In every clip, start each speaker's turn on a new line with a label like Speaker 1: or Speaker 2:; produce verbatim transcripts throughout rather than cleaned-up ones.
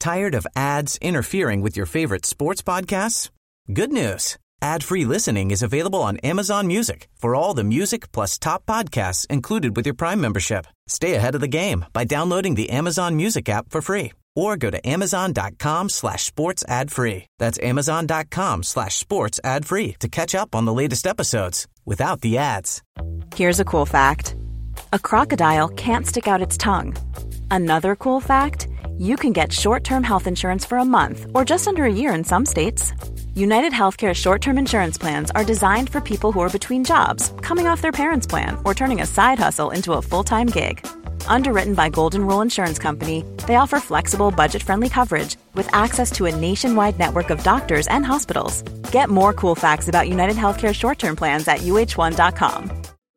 Speaker 1: Tired of ads interfering with your favorite sports podcasts? Good news. Ad-free listening is available on Amazon Music for all the music plus top podcasts included with your Prime membership. Stay ahead of the game by downloading the Amazon Music app for free or go to amazon.com slash sports ad free. That's amazon.com slash sports ad free to catch up on the latest episodes without the ads.
Speaker 2: Here's a cool fact. A crocodile can't stick out its tongue. Another cool fact, you can get short-term health insurance for a month or just under a year in some states. United Healthcare short-term insurance plans are designed for people who are between jobs, coming off their parents' plan, or turning a side hustle into a full-time gig. Underwritten by Golden Rule Insurance Company, they offer flexible, budget-friendly coverage with access to a nationwide network of doctors and hospitals. Get more cool facts about United Healthcare short-term plans at U H one dot com.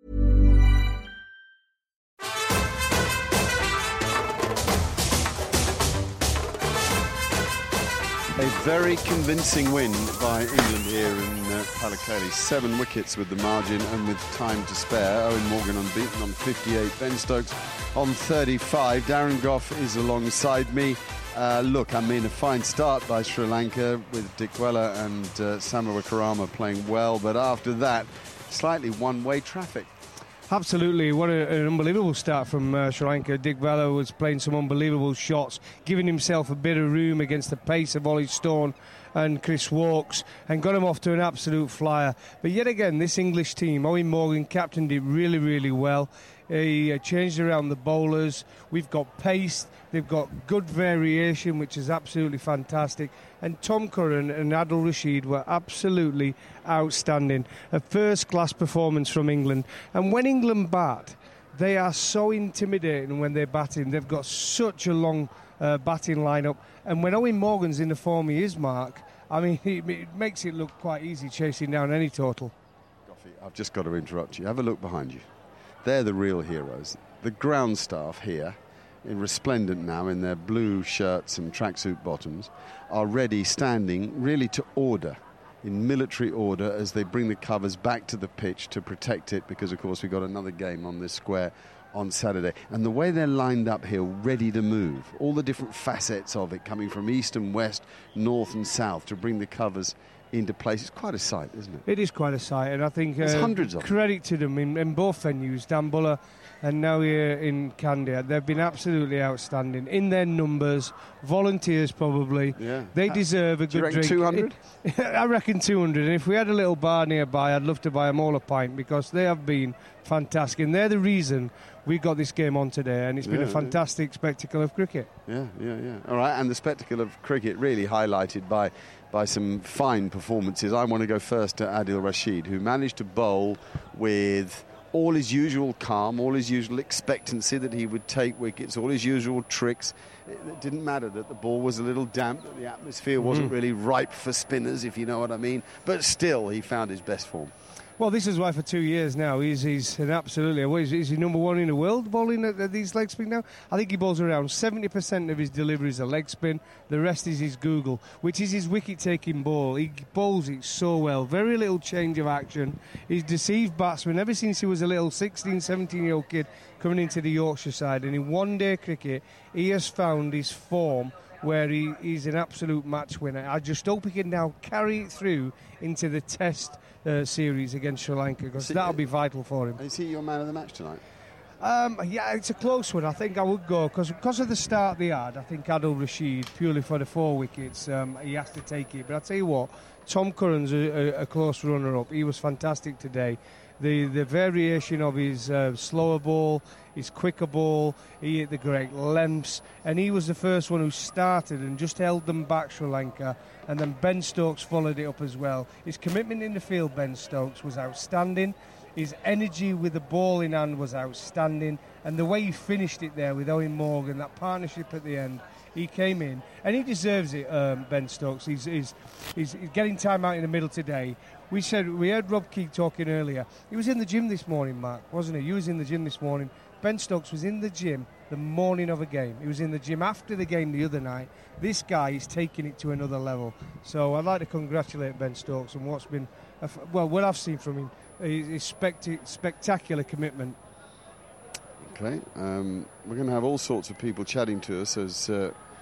Speaker 3: A very convincing win by England here in uh, Pallacali. Seven wickets with the margin and with time to spare. Owen Morgan unbeaten on fifty-eight. Ben Stokes on thirty-five. Darren Gough is alongside me. Uh, look, I mean, a fine start by Sri Lanka with Dickwella and uh, Samawakarama playing well. But after that, slightly one-way traffic.
Speaker 4: Absolutely, what a, an unbelievable start from uh, Sri Lanka. Dickwella was playing some unbelievable shots, giving himself a bit of room against the pace of Ollie Stone and Chris Woakes, and got him off to an absolute flyer. But yet again, this English team, Owen Morgan captained it really, really well. He uh, changed around the bowlers. We've got pace. They've got good variation, which is absolutely fantastic. And Tom Curran and Adil Rashid were absolutely outstanding. A first-class performance from England. And when England bat, they are so intimidating when they're batting. They've got such a long uh, batting lineup. And when Owen Morgan's in the form he is, Mark, I mean, it, it makes it look quite easy chasing down any total.
Speaker 3: Goughy, I've just got to interrupt you. Have a look behind you. They're the real heroes. The ground staff here, in resplendent now in their blue shirts and tracksuit bottoms, are ready, standing really to order, in military order, as they bring the covers back to the pitch to protect it, because of course we've got another game on this square on Saturday. And the way they're lined up here, ready to move, all the different facets of it coming from east and west, north and south to bring the covers into place. It's quite a sight, isn't it?
Speaker 4: It is quite a sight, and I think
Speaker 3: There's
Speaker 4: uh,
Speaker 3: hundreds of
Speaker 4: credit them. to them in, in both venues, Dan Buller and now here in Kandy. They've been absolutely outstanding in their numbers, volunteers probably.
Speaker 3: Yeah.
Speaker 4: They deserve a
Speaker 3: Do you
Speaker 4: good
Speaker 3: reckon
Speaker 4: drink.
Speaker 3: two hundred?
Speaker 4: I reckon two hundred, and if we had a little bar nearby, I'd love to buy them all a pint, because they have been fantastic, and they're the reason we got this game on today, and it's been
Speaker 3: yeah,
Speaker 4: a fantastic yeah. spectacle of cricket.
Speaker 3: Yeah, yeah, yeah. All right, and the spectacle of cricket really highlighted by by some fine performances. I want to go first to Adil Rashid, who managed to bowl with all his usual calm, all his usual expectancy that he would take wickets, all his usual tricks. It didn't matter that the ball was a little damp, that the atmosphere wasn't mm. really ripe for spinners, if you know what I mean. But still, he found his best form.
Speaker 4: Well, this is why for two years now he's he's an absolutely. What is, is he number one in the world bowling at, at these leg spin now? I think he bowls around seventy percent of his deliveries are leg spin. The rest is his Google, which is his wicket-taking ball. He bowls it so well. Very little change of action. He's deceived batsmen ever since he was a little sixteen, seventeen-year-old kid coming into the Yorkshire side. And in one-day cricket, he has found his form where he, he's an absolute match winner. I just hope he can now carry it through into the Test uh, series against Sri Lanka, because that'll be vital for him.
Speaker 3: Is he your man of the match tonight?
Speaker 4: Um, yeah, it's a close one. I think I would go, because because of the start they had, I think Adil Rashid, purely for the four wickets, um, he has to take it. But I'll tell you what, Tom Curran's a, a, a close runner-up. He was fantastic today. The the variation of his uh, slower ball, his quicker ball, he hit the great lengths, and he was the first one who started and just held them back, Sri Lanka, and then Ben Stokes followed it up as well. His commitment in the field, Ben Stokes, was outstanding. His energy with the ball in hand was outstanding, and the way he finished it there with Owen Morgan, that partnership at the end, he came in, and he deserves it, um, Ben Stokes. He's, he's, he's, he's getting time out in the middle today. We said we heard Rob Keane talking earlier. He was in the gym this morning, Mark, wasn't he? You was in the gym this morning. Ben Stokes was in the gym the morning of a game. He was in the gym after the game the other night. This guy is taking it to another level. So I'd like to congratulate Ben Stokes on what's been, a, well, what I've seen from him, his, his specti- spectacular commitment.
Speaker 3: Okay, um, we're going to have all sorts of people chatting to us as uh,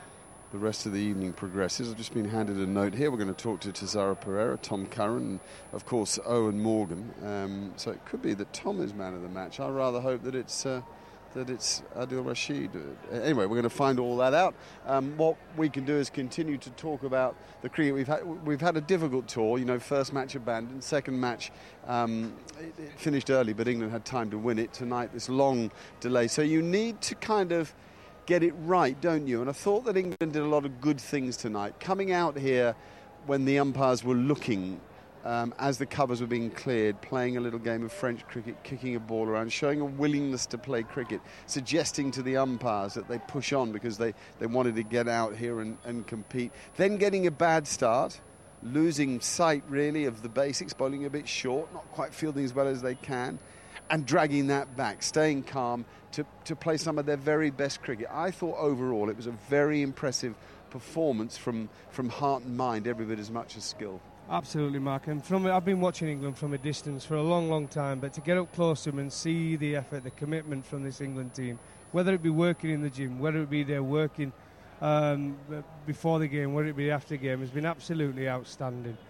Speaker 3: the rest of the evening progresses. I've just been handed a note here. We're going to talk to Tazara Pereira, Tom Curran, and of course Owen Morgan. Um, so it could be that Tom is man of the match. I rather hope that it's uh, that it's Adil Rashid. Uh, anyway, we're going to find all that out. Um, what we can do is continue to talk about the cricket. We've had we've had a difficult tour. You know, first match abandoned, second match um, it, it finished early, but England had time to win it. Tonight, this long delay. So you need to kind of get it right, don't you? And I thought that England did a lot of good things tonight. Coming out here when the umpires were looking, um, as the covers were being cleared, playing a little game of French cricket, kicking a ball around, showing a willingness to play cricket, suggesting to the umpires that they push on because they, they wanted to get out here and, and compete. Then getting a bad start, losing sight really of the basics, bowling a bit short, not quite fielding as well as they can, and dragging that back, staying calm to, to play some of their very best cricket. I thought overall it was a very impressive performance from, from heart and mind, every bit as much as skill.
Speaker 4: Absolutely, Mark. And from I've been watching England from a distance for a long, long time, but to get up close to them and see the effort, the commitment from this England team, whether it be working in the gym, whether it be they're working um, before the game, whether it be after the game, has been absolutely outstanding.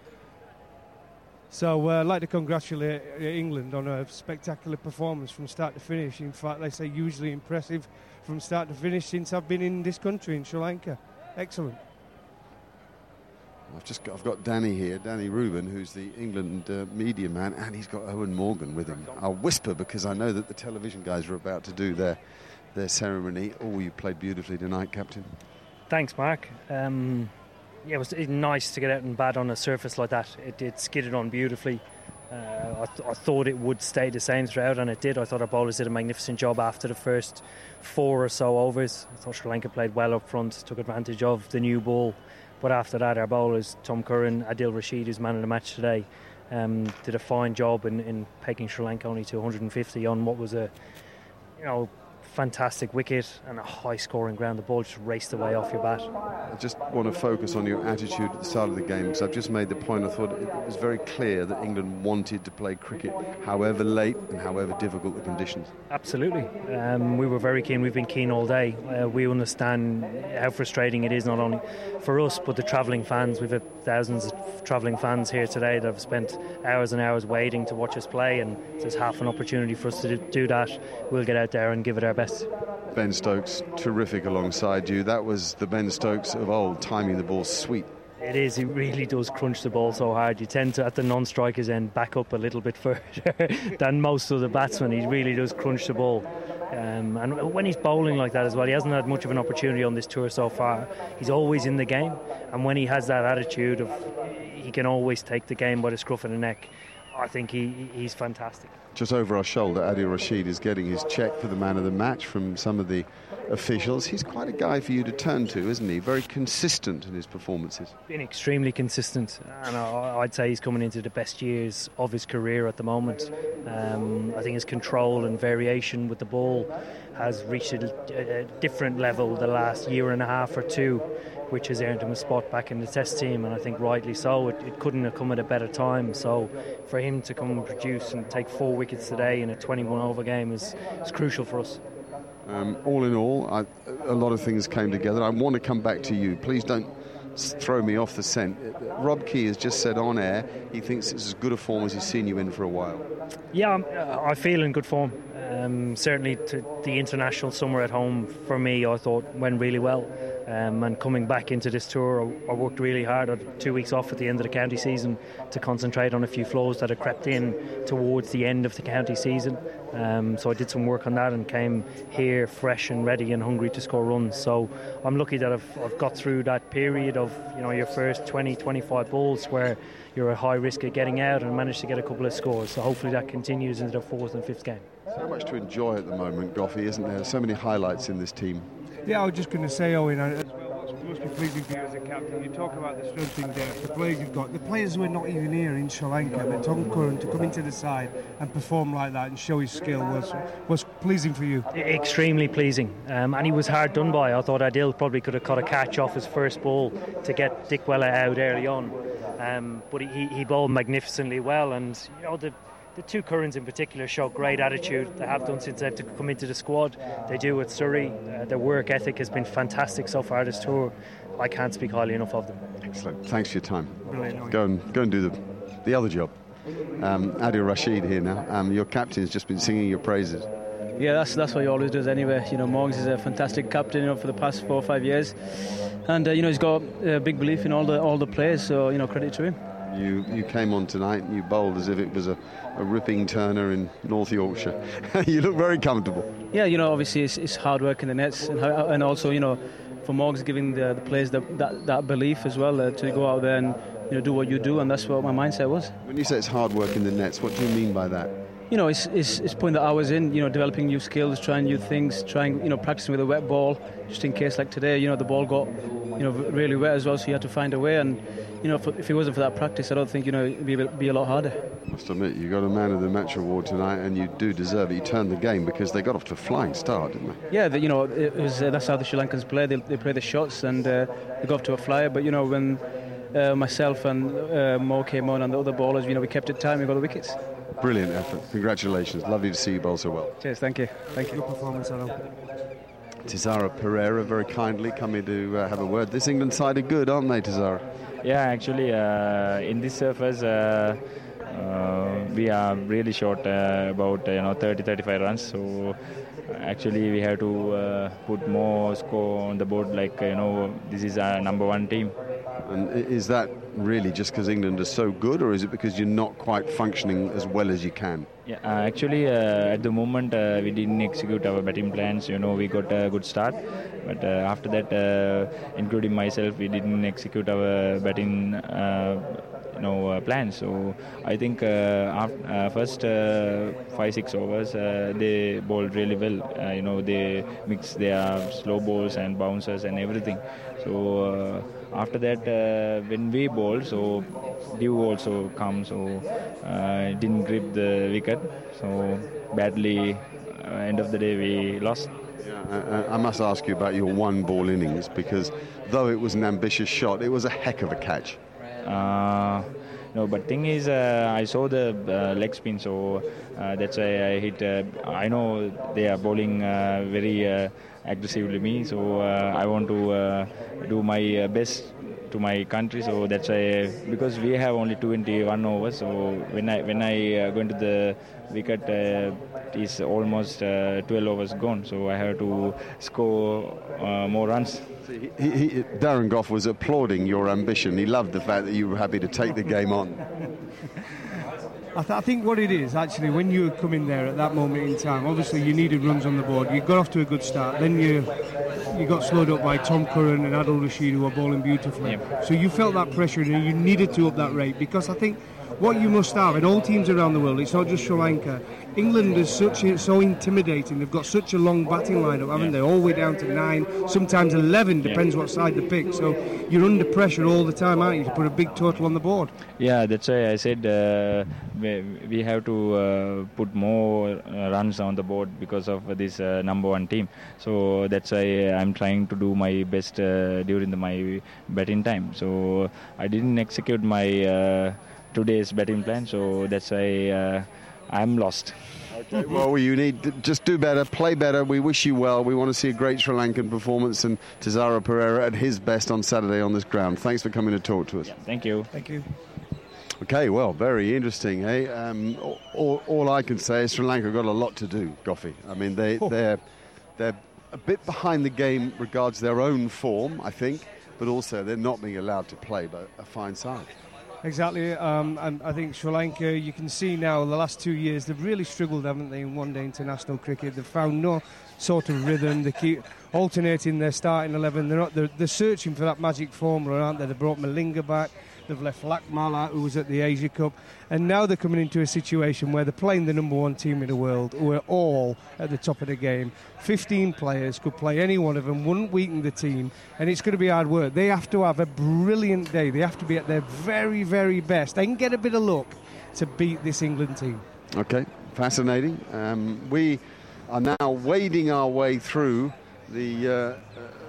Speaker 4: So uh, I'd like to congratulate England on a spectacular performance from start to finish. In fact, they say usually impressive from start to finish since I've been in this country, in Sri Lanka. Excellent.
Speaker 3: I've just got, I've got Danny here, Danny Rubin, who's the England uh, media man, and he's got Owen Morgan with him. I'll whisper because I know that the television guys are about to do their their ceremony. Oh, you played beautifully tonight, Captain.
Speaker 5: Thanks, Mark. Um, yeah, it was nice to get out and bat on a surface like that. It, it skidded on beautifully. Uh, I, th- I thought it would stay the same throughout, and it did. I thought our bowlers did a magnificent job after the first four or so overs. I thought Sri Lanka played well up front, took advantage of the new ball. But after that, our bowlers, Tom Curran, Adil Rashid, who's man of the match today, um, did a fine job in, in pegging Sri Lanka only to one hundred fifty on what was a, you know, fantastic wicket and a high-scoring ground. The ball just raced away off your bat.
Speaker 3: I just want to focus on your attitude at the start of the game, because I've just made the point. I thought it was very clear that England wanted to play cricket, however late and however difficult the conditions.
Speaker 5: Absolutely. Um, we were very keen. We've been keen all day. Uh, we understand how frustrating it is, not only for us, but the travelling fans. We've had thousands of travelling fans here today that have spent hours and hours waiting to watch us play, and there's half an opportunity for us to do that. We'll get out there and give it our best.
Speaker 3: Ben Stokes, terrific alongside you. That was the Ben Stokes of old, timing the ball sweet.
Speaker 5: It is. He really does crunch the ball so hard. You tend to, at the non-strikers end, back up a little bit further than most of the batsmen. He really does crunch the ball. Um, and when he's bowling like that as well, he hasn't had much of an opportunity on this tour so far. He's always in the game, and when he has that attitude of he can always take the game by the scruff of the neck, I think he he's fantastic.
Speaker 3: Just over our shoulder, Adil Rashid is getting his check for the man of the match from some of the officials. He's quite a guy for you to turn to, isn't he? Very consistent in his performances.
Speaker 5: Been extremely consistent, and I'd say he's coming into the best years of his career at the moment. Um, I think his control and variation with the ball has reached a, a different level the last year and a half or two, which has earned him a spot back in the Test team, and I think rightly so. It, it couldn't have come at a better time. So for him to come and produce and take four wickets today in a twenty-one over game is, is crucial for us.
Speaker 3: Um, all in all, I, a lot of things came together. I want to come back to you. Please don't throw me off the scent. Rob Key has just said on air he thinks it's as good a form as he's seen you in for a while.
Speaker 5: Yeah, I feel in good form. Um, certainly to the international summer at home for me, I thought went really well. Um, and coming back into this tour, I, I worked really hard. I had two weeks off at the end of the county season to concentrate on a few flows that had crept in towards the end of the county season. Um, so I did some work on that and came here fresh and ready and hungry to score runs. So I'm lucky that I've, I've got through that period of, you know, your first twenty, twenty-five balls where you're at high risk of getting out and managed to get a couple of scores. So hopefully that continues into the fourth and fifth game.
Speaker 3: So much to enjoy at the moment, Goffey, isn't there? So many highlights in this team.
Speaker 4: Yeah, I was just going to say, Owen, as well, what's most pleasing for you as a captain, you talk about the strength in depth, the players you've got, the players who are not even here in Sri Lanka, but Tom Curran to come into the side and perform like that and show his skill was was pleasing for you.
Speaker 5: Extremely pleasing, um, and he was hard done by. I thought Adil probably could have caught a catch off his first ball to get Dick Weller out early on, um, but he, he bowled magnificently well, and you know the The two Currans in particular show great attitude. They have done since they've come into the squad. They do at Surrey. Uh, their work ethic has been fantastic so far this tour. I can't speak highly enough of them.
Speaker 3: Excellent. Thanks for your time.
Speaker 4: Brilliant.
Speaker 3: Go and go and do the the other job. Um, Adil Rashid here now. Um, your captain's just been singing your praises.
Speaker 6: Yeah, that's that's what he always does anyway. You know, Morgs is a fantastic captain, you know, for the past four or five years, and uh, you know he's got a big belief in all the all the players. So you know, credit to him.
Speaker 3: You you came on tonight and you bowled as if it was a, a ripping Turner in North Yorkshire. You look very comfortable.
Speaker 6: Yeah, you know, obviously it's, it's hard work in the nets, and how, and also you know, for Morgs giving the, the players the, that that belief as well uh, to go out there and you know do what you do, and that's what my mindset was.
Speaker 3: When you say it's hard work in the nets, what do you mean by that?
Speaker 6: You know, it's, it's it's putting the hours in, you know, developing new skills, trying new things, trying, you know, practicing with a wet ball, just in case like today, you know, the ball got, you know, really wet as well, so you had to find a way, and, you know, if, if it wasn't for that practice, I don't think, you know, it'd be, be a lot harder.
Speaker 3: I must admit, you got a Man of the Match award tonight, and you do deserve it. You turned the game because they got off to a flying start, didn't they?
Speaker 6: Yeah, the, you know, it was uh, that's how the Sri Lankans play. They, they play the shots, and uh, they go off to a flyer, but, you know, when uh, myself and uh, Mo came on and the other ballers, you know, we kept it tight, we got the wickets.
Speaker 3: Brilliant effort. Congratulations. Lovely to see you bowl so well.
Speaker 6: Cheers, thank you. Thank you.
Speaker 4: Good performance, Adam.
Speaker 3: Tizara Pereira very kindly coming to uh, have a word. This England side are good, aren't they, Tizara?
Speaker 7: Yeah, actually, uh, in this surface, uh, uh, we are really short uh, about uh, you know thirty to thirty-five runs. So actually, we have to uh, put more score on the board. Like you know, this is our number one team.
Speaker 3: And is that really just because England are so good, or is it because you're not quite functioning as well as you can?
Speaker 7: Yeah, uh, actually, uh, at the moment, uh, we didn't execute our batting plans. You know, we got a good start, but uh, after that, uh, including myself, we didn't execute our batting, uh, you know, uh, plans. So I think uh, after, uh, first uh, five six overs, uh, they bowled really well. Uh, you know, they mixed their slow balls and bouncers and everything. So. Uh, After that, uh, when we bowl, so dew also comes, so uh, didn't grip the wicket. So badly, uh, end of the day, we lost.
Speaker 3: Yeah, I, I must ask you about your one-ball innings, because though it was an ambitious shot, it was a heck of a catch.
Speaker 7: Uh, no, but thing is, uh, I saw the uh, leg spin, so uh, that's why I hit. Uh, I know they are bowling uh, very uh, aggressively me, so uh, I want to uh, do my uh, best to my country. So that's why, because we have only twenty-one overs. So when I when I uh, go into the wicket, uh, it is almost uh, twelve overs gone. So I have to score uh, more runs.
Speaker 3: He, he, Darren Gough was applauding your ambition. He loved the fact that you were happy to take the game on.
Speaker 4: I, th- I think what it is, actually, when you come in there at that moment in time, obviously you needed runs on the board. You got off to a good start. Then you you got slowed up by Tom Curran and Adil Rashid, who were bowling beautifully.
Speaker 7: Yep.
Speaker 4: So you felt that pressure and you needed to up that rate, because I think what you must have in all teams around the world, it's not just Sri Lanka. England is such so intimidating. They've got such a long batting lineup, haven't
Speaker 7: yeah.
Speaker 4: they? All the way down to nine, sometimes eleven, depends yeah. what side they pick. So you're under pressure all the time, aren't you, to put a big total on the board?
Speaker 7: Yeah, that's why I said uh, we, we have to uh, put more uh, runs on the board because of this uh, number one team. So that's why I'm trying to do my best uh, during the, my batting time. So I didn't execute my uh, today's batting plan, so that's why uh, I'm lost.
Speaker 3: Okay, well, you need to just do better, play better. We wish you well. We want to see a great Sri Lankan performance, and Tizara Pereira at his best on Saturday on this ground. Thanks for coming to talk to us.
Speaker 7: Yeah, thank you.
Speaker 4: Thank you.
Speaker 3: Okay, well, very interesting. Eh? Um, all, all I can say is Sri Lanka got a lot to do, Goffy. I mean, they,
Speaker 4: oh.
Speaker 3: they're, they're a bit behind the game regards their own form, I think, but also they're not being allowed to play but a fine side.
Speaker 4: Exactly, um, and I think Sri Lanka, you can see now the last two years they've really struggled, haven't they, in one-day international cricket. They've found no sort of rhythm. They keep alternating their starting eleven. They're not. They're, they're searching for that magic formula, aren't they? They brought Malinga back. They've left Lakmala, who was at the Asia Cup, and now they're coming into a situation where they're playing the number one team in the world, who are all at the top of the game. fifteen players, could play any one of them, wouldn't weaken the team, and it's going to be hard work. They have to have a brilliant day. They have to be at their very, very best. They can get a bit of luck to beat this England team.
Speaker 3: Okay, fascinating. Um, we are now wading our way through the uh,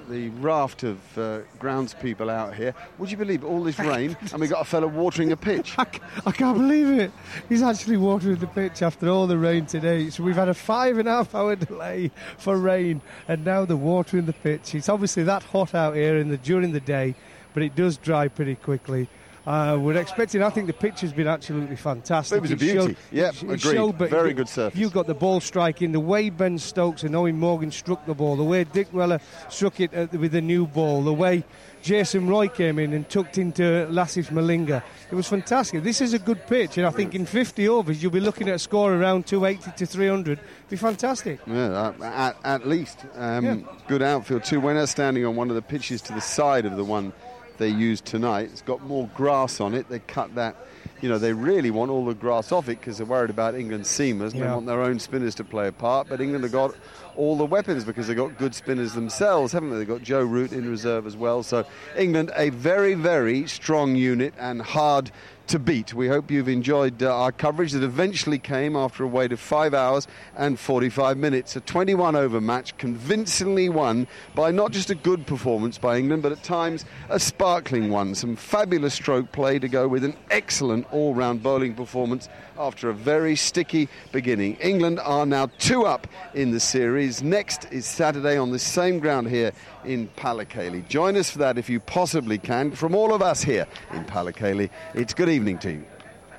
Speaker 3: the raft of uh, groundspeople out here. Would you believe all this rain and we got a fella watering a pitch?
Speaker 4: I, I can't believe it. He's actually watering the pitch after all the rain today. So we've had a five and a half hour delay for rain, and now they're watering the pitch. It's obviously that hot out here in the during the day, but it does dry pretty quickly. Uh, we're expecting, I think the pitch has been absolutely fantastic.
Speaker 3: It was a beauty. Yeah, agreed. Very good surface.
Speaker 4: You've got the ball striking, the way Ben Stokes and Owen Morgan struck the ball, the way Dick Weller struck it uh, with the new ball, the way Jason Roy came in and tucked into Lassis Malinga. It was fantastic. This is a good pitch, and I think in fifty overs you'll be looking at a score around two eighty to three hundred. It'd be fantastic.
Speaker 3: Yeah, uh, at, at least. Um,
Speaker 4: yeah.
Speaker 3: Good outfield too. When they're standing on one of the pitches to the side of the one they used tonight, it's got more grass on it. They cut that, you know, they really want all the grass off it because they're worried about England's seamers.
Speaker 4: Yeah.
Speaker 3: They want their own spinners to play a part, but England have got all the weapons because they've got good spinners themselves, haven't they? They've got Joe Root in reserve as well. So England, a very, very strong unit and hard to beat. We hope you've enjoyed uh, our coverage that eventually came after a wait of five hours and forty-five minutes. A twenty-one over match, convincingly won by not just a good performance by England, but at times a sparkling one. Some fabulous stroke play to go with an excellent all-round bowling performance after a very sticky beginning. England are now two up in the series. Next is Saturday on the same ground here in Pallacali. Join us for that if you possibly can. From all of us here in Pallacali, it's good evening to you.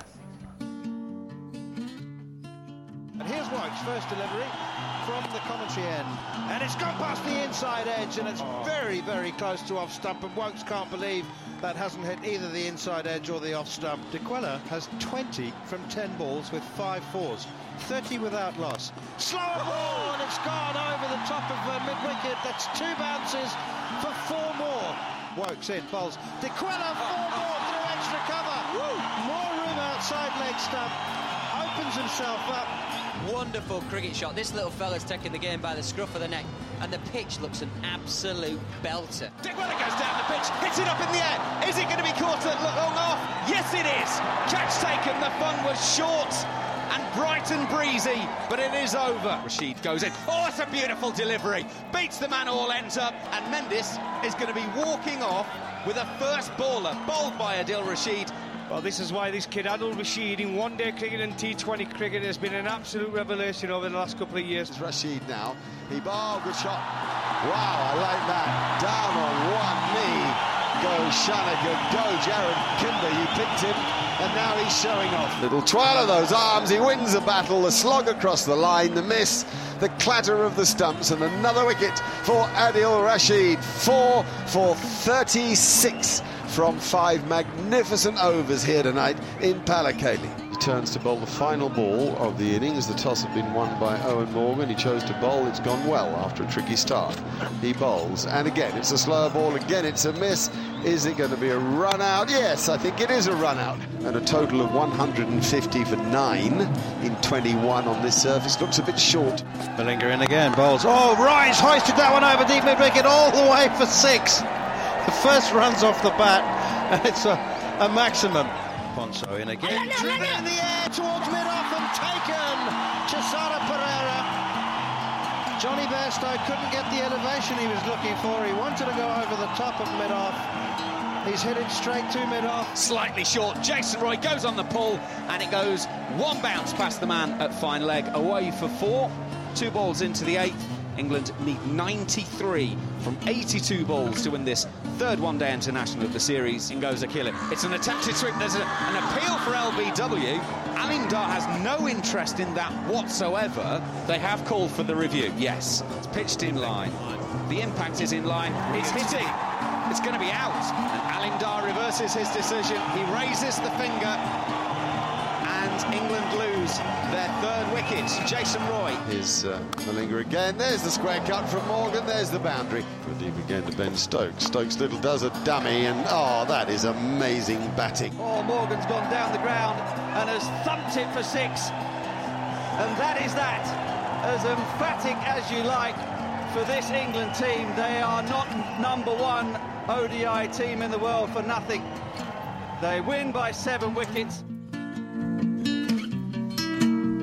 Speaker 8: And here's White's first delivery from the commentary end. And it's gone past the inside edge, and it's oh. very, very close to off stump, and Wokes can't believe that hasn't hit either the inside edge or the off stump. De Quella has twenty from ten balls with five fours, thirty without loss. Slower ball, and it's gone over the top of uh, mid-wicket. That's two bounces for four more. Wokes in, bowls. De Quella, four more through extra cover. Woo. More room outside leg stump. Opens himself up.
Speaker 9: Wonderful cricket shot. This little fella's taking the game by the scruff of the neck, and the pitch looks an absolute belter.
Speaker 10: De Quella goes down the pitch, hits it up in the air. Is it going to be caught at long off? Yes, it is. Catch taken. The fun was short and bright and breezy, but it is over. Rashid goes in. Oh, it's a beautiful delivery. Beats the man all ends up, and Mendes is going to be walking off with a first baller, bowled by Adil Rashid.
Speaker 4: Well, this is why this kid, Adil Rashid, in one-day cricket and T twenty cricket, has been an absolute revelation over the last couple of years.
Speaker 3: It's Rashid now. He bowled, good shot. Wow, I like that. Down on one knee goes Shanagan, go Jared Kimber. You picked him, and now he's showing off. Little twirl of those arms. He wins the battle. The slog across the line, the miss, the clatter of the stumps, and another wicket for Adil Rashid. Four for thirty-six. From five magnificent overs here tonight in Pallacali. He turns to bowl the final ball of the innings. The toss had been won by Owen Morgan. He chose to bowl. It's gone well after a tricky start. He bowls, and again it's a slower ball. Again it's a miss. Is it going to be a run out? Yes, I think it is a run out. And a total of one hundred fifty for nine in twenty-one on this surface. Looks a bit short.
Speaker 8: Malinga in again, bowls. Oh, Rice hoisted that one over deep mid-wicket all the way for six. The first runs off the bat, and it's a, a maximum. Ponso in again, driven in the air towards mid-off and taken. Chisara Pereira. Johnny Bairstow couldn't get the elevation he was looking for. He wanted to go over the top of mid-off. He's headed straight to mid-off.
Speaker 10: Slightly short. Jason Roy goes on the pull, and it goes one bounce past the man at fine leg. Away for four. Two balls into the eighth. England need ninety-three from eighty-two balls to win this third one-day international of the series. In goes Akila. It's an attempted sweep. There's a, an appeal for L B W. Alim Dar has no interest in that whatsoever. They have called for the review. Yes, it's pitched in line. The impact is in line. It's hitting. It's going to be out. And Alim Dar reverses his decision. He raises the finger. And England lose their third wicket. Jason Roy.
Speaker 3: Here's uh, Malinga again. There's the square cut from Morgan. There's the boundary. Deep again to Ben Stokes. Stokes little does a dummy, and oh, that is amazing batting.
Speaker 11: Oh, Morgan's gone down the ground and has thumped it for six. And that is that. As emphatic as you like for this England team. They are not number one O D I team in the world for nothing. They win by seven wickets.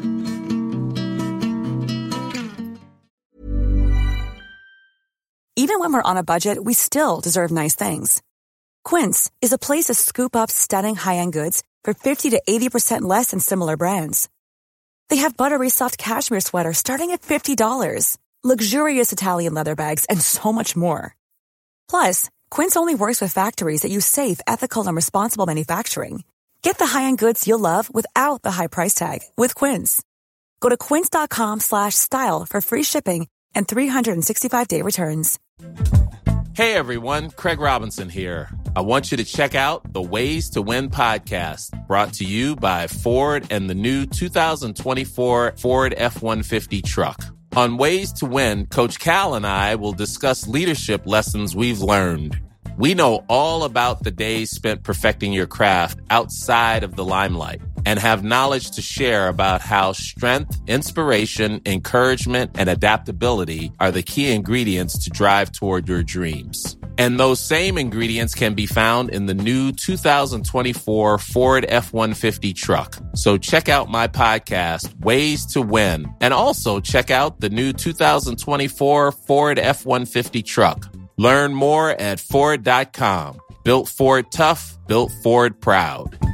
Speaker 2: Even
Speaker 12: Even when we're on a budget, we still deserve nice things. Quince is a place to scoop up stunning high-end goods for fifty to eighty percent less than similar brands. They have buttery soft cashmere sweaters starting at fifty dollars, luxurious Italian leather bags, and so much more. Plus, Quince only works with factories that use safe, ethical, and responsible manufacturing. Get the high-end goods you'll love without the high price tag with Quince. Go to quince.com slash style for free shipping and three sixty-five day returns.
Speaker 13: Hey everyone, Craig Robinson here. I want you to check out the Ways to Win podcast, brought to you by Ford and the new two thousand twenty-four Ford F one fifty truck. On Ways to Win, Coach Cal and I will discuss leadership lessons we've learned. We know all about the days spent perfecting your craft outside of the limelight and have knowledge to share about how strength, inspiration, encouragement, and adaptability are the key ingredients to drive toward your dreams. And those same ingredients can be found in the new two thousand twenty-four Ford F one fifty truck. So check out my podcast, Ways to Win, and also check out the new two thousand twenty-four Ford F one fifty truck. Learn more at Ford dot com. Built Ford tough, built Ford proud.